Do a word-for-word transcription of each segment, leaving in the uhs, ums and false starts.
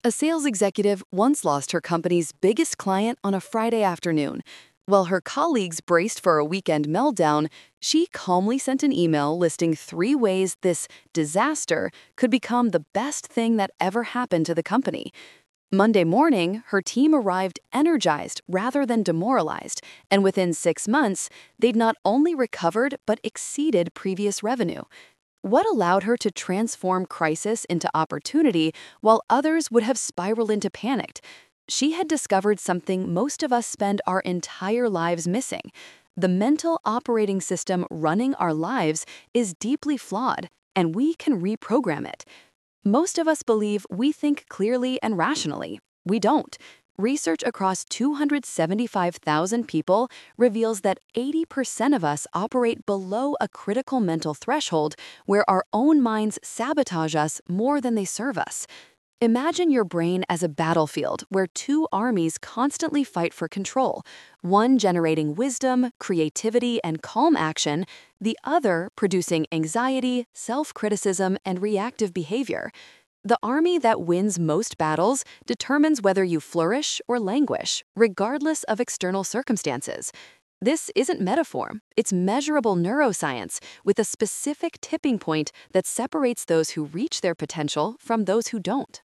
A sales executive once lost her company's biggest client on a Friday afternoon. While her colleagues braced for a weekend meltdown, she calmly sent an email listing three ways this disaster could become the best thing that ever happened to the company. Monday morning, her team arrived energized rather than demoralized, and within six months, they'd not only recovered but exceeded previous revenue. What allowed her to transform crisis into opportunity while others would have spiraled into panic? She had discovered something most of us spend our entire lives missing. The mental operating system running our lives is deeply flawed, and we can reprogram it. Most of us believe we think clearly and rationally. We don't. Research across two hundred seventy-five thousand people reveals that eighty percent of us operate below a critical mental threshold where our own minds sabotage us more than they serve us. Imagine your brain as a battlefield where two armies constantly fight for control, one generating wisdom, creativity, and calm action, the other producing anxiety, self-criticism, and reactive behavior. The army that wins most battles determines whether you flourish or languish, regardless of external circumstances. This isn't metaphor, it's measurable neuroscience with a specific tipping point that separates those who reach their potential from those who don't.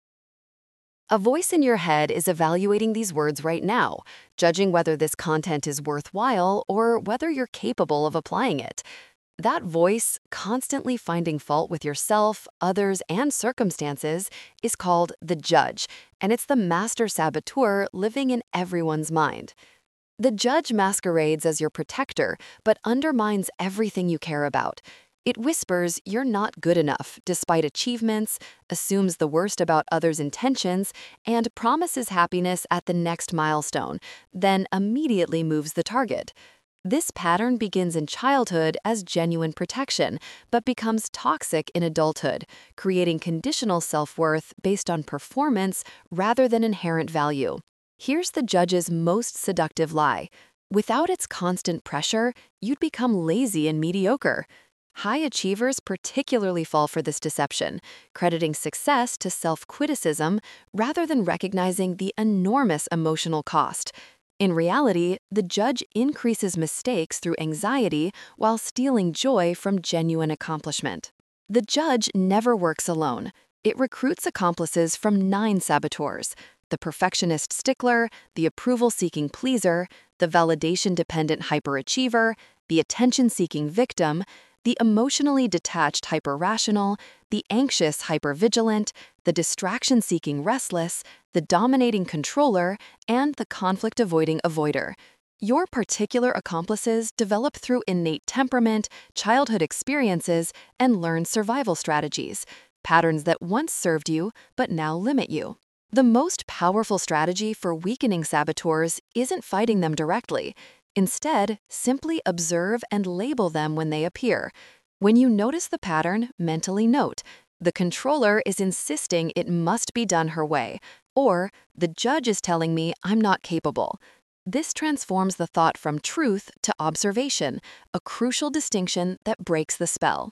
A voice in your head is evaluating these words right now, judging whether this content is worthwhile or whether you're capable of applying it. That voice, constantly finding fault with yourself, others, and circumstances, is called the judge, and it's the master saboteur living in everyone's mind. The judge masquerades as your protector, but undermines everything you care about. It whispers you're not good enough despite achievements, assumes the worst about others' intentions, and promises happiness at the next milestone, then immediately moves the target. This pattern begins in childhood as genuine protection, but becomes toxic in adulthood, creating conditional self-worth based on performance rather than inherent value. Here's the judge's most seductive lie. Without its constant pressure, you'd become lazy and mediocre. High achievers particularly fall for this deception, crediting success to self-criticism rather than recognizing the enormous emotional cost. In reality, the judge increases mistakes through anxiety while stealing joy from genuine accomplishment. The judge never works alone. It recruits accomplices from nine saboteurs: the perfectionist stickler, the approval-seeking pleaser, the validation-dependent hyperachiever, the attention-seeking victim, the emotionally detached hyperrational, the anxious hypervigilant, the distraction-seeking restless, the dominating controller, and the conflict-avoiding avoider. Your particular accomplices develop through innate temperament, childhood experiences, and learned survival strategies, patterns that once served you but now limit you. The most powerful strategy for weakening saboteurs isn't fighting them directly. Instead, simply observe and label them when they appear. When you notice the pattern, mentally note, the controller is insisting it must be done her way, or the judge is telling me I'm not capable. This transforms the thought from truth to observation, a crucial distinction that breaks the spell.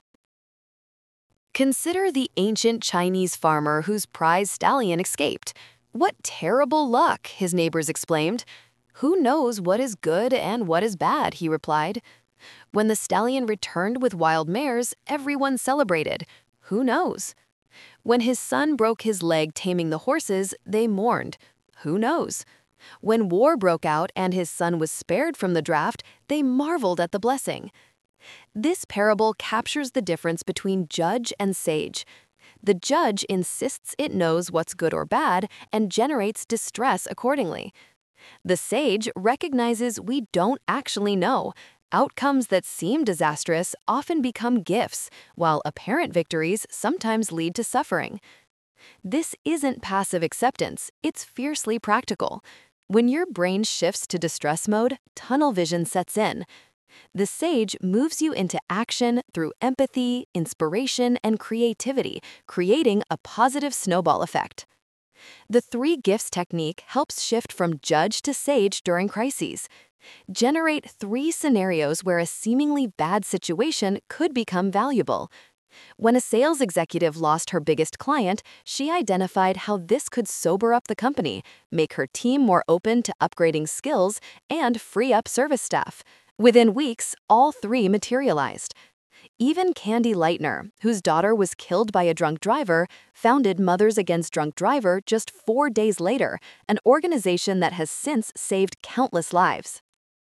Consider the ancient Chinese farmer whose prize stallion escaped. "What terrible luck," his neighbors exclaimed. "Who knows what is good and what is bad?" he replied. When the stallion returned with wild mares, everyone celebrated. Who knows? When his son broke his leg taming the horses, they mourned. Who knows? When war broke out and his son was spared from the draft, they marveled at the blessing. This parable captures the difference between judge and sage. The judge insists it knows what's good or bad and generates distress accordingly. The sage recognizes we don't actually know. Outcomes that seem disastrous often become gifts, while apparent victories sometimes lead to suffering. This isn't passive acceptance, it's fiercely practical. When your brain shifts to distress mode, tunnel vision sets in. The sage moves you into action through empathy, inspiration, and creativity, creating a positive snowball effect. The three gifts technique helps shift from judge to sage during crises. Generate three scenarios where a seemingly bad situation could become valuable. When a sales executive lost her biggest client, she identified how this could sober up the company, make her team more open to upgrading skills, and free up service staff. Within weeks, all three materialized. Even Candy Lightner, whose daughter was killed by a drunk driver, founded Mothers Against Drunk Driver just four days later, an organization that has since saved countless lives.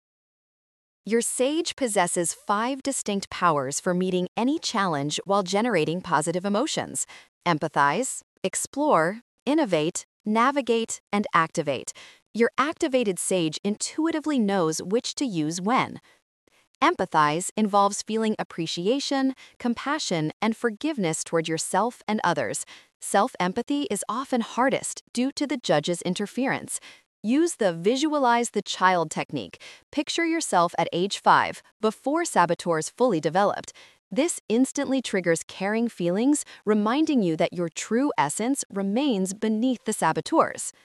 Your sage possesses five distinct powers for meeting any challenge while generating positive emotions: empathize, explore, innovate, navigate, and activate. Your activated sage intuitively knows which to use when. Empathize involves feeling appreciation, compassion, and forgiveness toward yourself and others. Self-empathy is often hardest due to the judge's interference. Use the visualize the child technique. Picture yourself at age five, before saboteurs fully developed. This instantly triggers caring feelings, reminding you that your true essence remains beneath the saboteurs.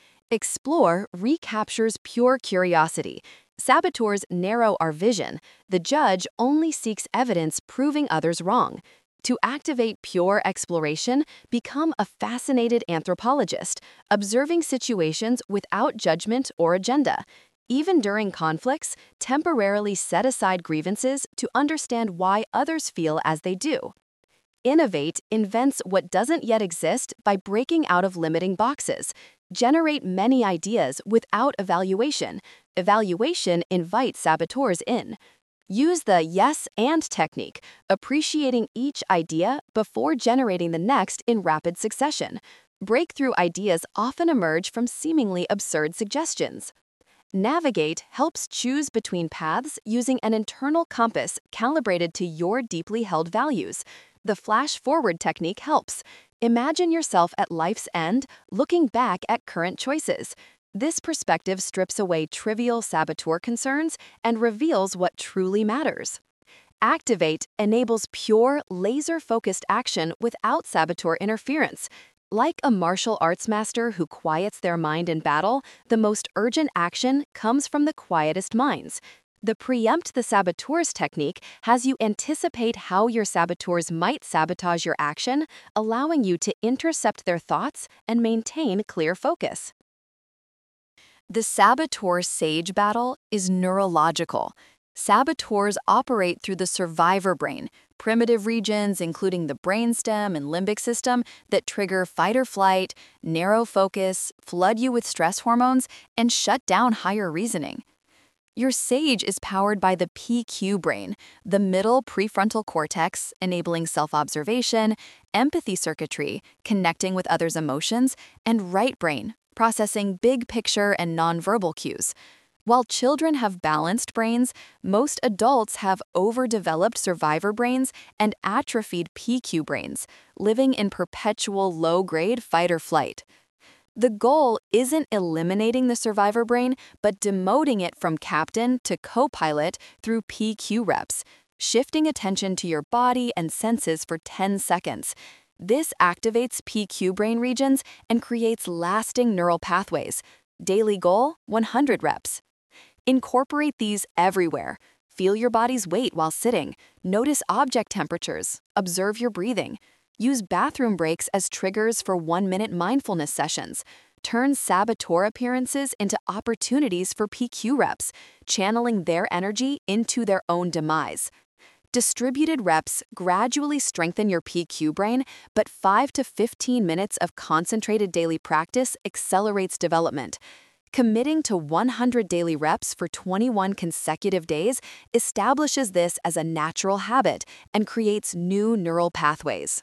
Explore recaptures pure curiosity. Saboteurs narrow our vision. The judge only seeks evidence proving others wrong. To activate pure exploration, become a fascinated anthropologist, observing situations without judgment or agenda. Even during conflicts, temporarily set aside grievances to understand why others feel as they do. Innovate invents what doesn't yet exist by breaking out of limiting boxes. Generate many ideas without evaluation. Evaluation invites saboteurs in. Use the yes and technique, appreciating each idea before generating the next in rapid succession. Breakthrough ideas often emerge from seemingly absurd suggestions. Navigate helps choose between paths using an internal compass calibrated to your deeply held values. The flash forward technique helps. Imagine yourself at life's end, looking back at current choices. This perspective strips away trivial saboteur concerns and reveals what truly matters. Activate enables pure, laser-focused action without saboteur interference. Like a martial arts master who quiets their mind in battle, the most urgent action comes from the quietest minds. The preempt the saboteurs technique has you anticipate how your saboteurs might sabotage your action, allowing you to intercept their thoughts and maintain clear focus. The saboteur-sage battle is neurological. Saboteurs operate through the survivor brain, primitive regions including the brainstem and limbic system that trigger fight or flight, narrow focus, flood you with stress hormones, and shut down higher reasoning. Your sage is powered by the P Q brain, the middle prefrontal cortex, enabling self-observation, empathy circuitry, connecting with others' emotions, and right brain, processing big picture and nonverbal cues. While children have balanced brains, most adults have overdeveloped survivor brains and atrophied P Q brains, living in perpetual low-grade fight or flight. The goal isn't eliminating the survivor brain, but demoting it from captain to co-pilot through P Q reps, shifting attention to your body and senses for ten seconds. This activates P Q brain regions and creates lasting neural pathways. Daily goal, one hundred reps. Incorporate these everywhere. Feel your body's weight while sitting. Notice object temperatures. Observe your breathing. Use bathroom breaks as triggers for one-minute mindfulness sessions. Turn saboteur appearances into opportunities for P Q reps, channeling their energy into their own demise. Distributed reps gradually strengthen your P Q brain, but five to fifteen minutes of concentrated daily practice accelerates development. Committing to one hundred daily reps for twenty-one consecutive days establishes this as a natural habit and creates new neural pathways.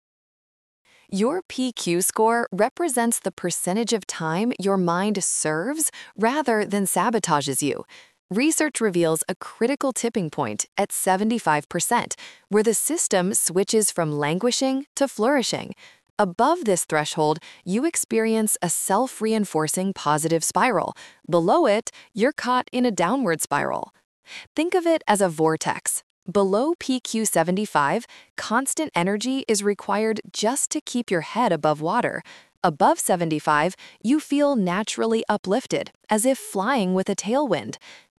Your P Q score represents the percentage of time your mind serves rather than sabotages you. Research reveals a critical tipping point at seventy-five percent, where the system switches from languishing to flourishing. Above this threshold, you experience a self-reinforcing positive spiral. Below it, you're caught in a downward spiral. Think of it as a vortex. Below P Q seventy-five, constant energy is required just to keep your head above water. Above seventy-five, you feel naturally uplifted, as if flying with a tailwind.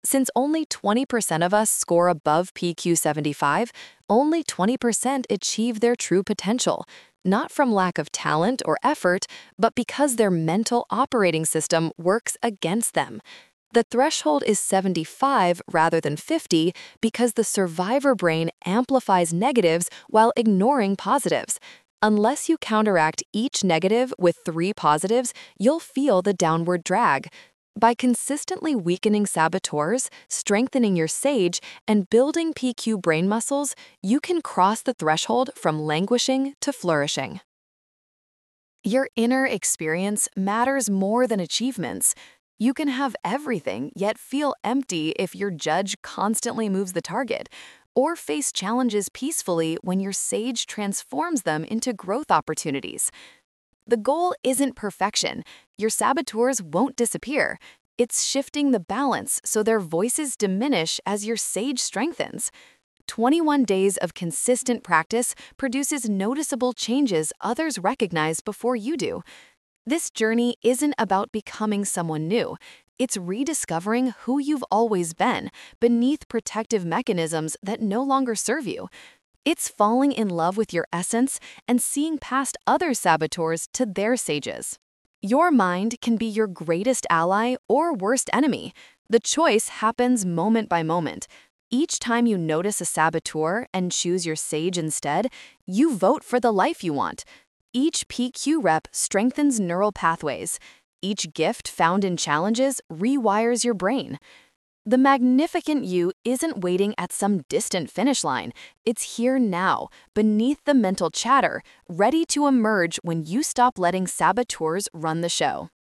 Since only twenty percent of us score above P Q seventy-five, only twenty percent achieve their true potential, not from lack of talent or effort, but because their mental operating system works against them. The threshold is seventy-five rather than fifty because the survivor brain amplifies negatives while ignoring positives. Unless you counteract each negative with three positives, you'll feel the downward drag. By consistently weakening saboteurs, strengthening your sage, and building P Q brain muscles, you can cross the threshold from languishing to flourishing. Your inner experience matters more than achievements. You can have everything, yet feel empty if your judge constantly moves the target, or face challenges peacefully when your sage transforms them into growth opportunities. The goal isn't perfection. Your saboteurs won't disappear. It's shifting the balance so their voices diminish as your sage strengthens. twenty-one days of consistent practice produces noticeable changes others recognize before you do. This journey isn't about becoming someone new. It's rediscovering who you've always been beneath protective mechanisms that no longer serve you. It's falling in love with your essence and seeing past other saboteurs to their sages. Your mind can be your greatest ally or worst enemy. The choice happens moment by moment. Each time you notice a saboteur and choose your sage instead, you vote for the life you want. Each P Q rep strengthens neural pathways. Each gift found in challenges rewires your brain. The magnificent you isn't waiting at some distant finish line. It's here now, beneath the mental chatter, ready to emerge when you stop letting saboteurs run the show.